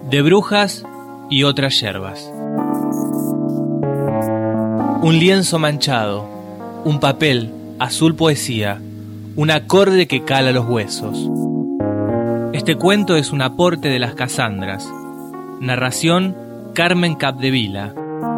De brujas y otras yerbas. Un lienzo manchado, un papel, azul poesía, un acorde que cala los huesos. Este cuento es un aporte de las Casandras. Narración: Carmen Capdevila.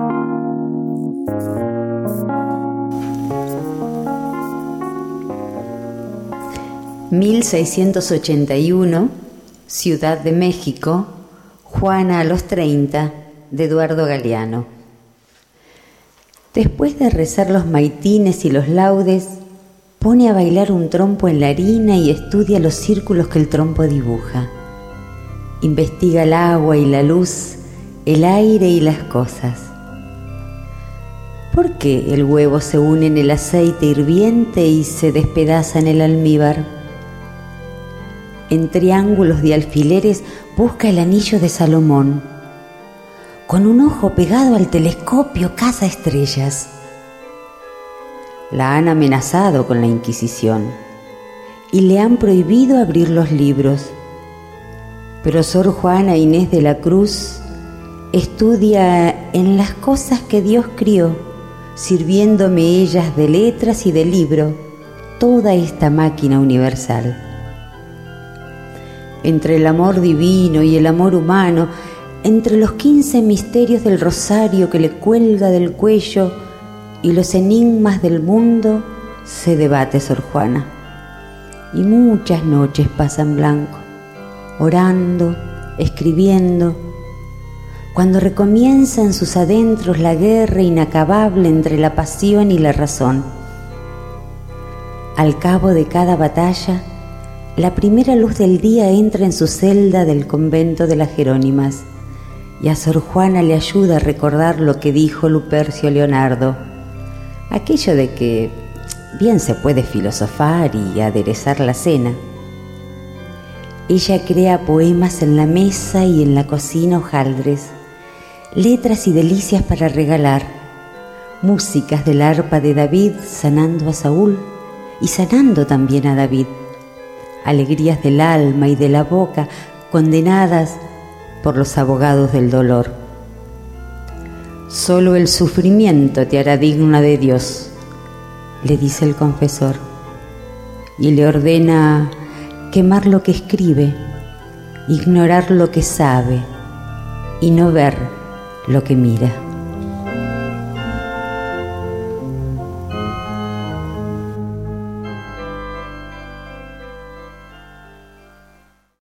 (1681), Ciudad de México, Juana a los 30, de Eduardo Galeano. Después de rezar los maitines y los laudes, pone a bailar un trompo en la harina y estudia los círculos que el trompo dibuja. Investiga el agua y la luz, el aire y las cosas. ¿Por qué el huevo se une en el aceite hirviente y se despedaza en el almíbar? En triángulos de alfileres busca el anillo de Salomón. Con un ojo pegado al telescopio caza estrellas. La han amenazado con la Inquisición y le han prohibido abrir los libros. Pero Sor Juana Inés de la Cruz estudia en las cosas que Dios crió, sirviéndome ellas de letras y de libro, toda esta máquina universal. Entre el amor divino y el amor humano, entre los 15 misterios del rosario que le cuelga del cuello y los enigmas del mundo, se debate Sor Juana. Y muchas noches pasa en blanco, orando, escribiendo, cuando recomienza en sus adentros la guerra inacabable entre la pasión y la razón. Al cabo de cada batalla, la primera luz del día entra en su celda del convento de las Jerónimas, y a Sor Juana le ayuda a recordar lo que dijo Lupercio Leonardo, aquello de que bien se puede filosofar y aderezar la cena. Ella crea poemas en la mesa y en la cocina hojaldres, letras y delicias para regalar, músicas del arpa de David sanando a Saúl y sanando también a David, alegrías del alma y de la boca condenadas por los abogados del dolor. Solo el sufrimiento te hará digna de Dios, le dice el confesor, y le ordena quemar lo que escribe, ignorar lo que sabe y no ver lo que mira.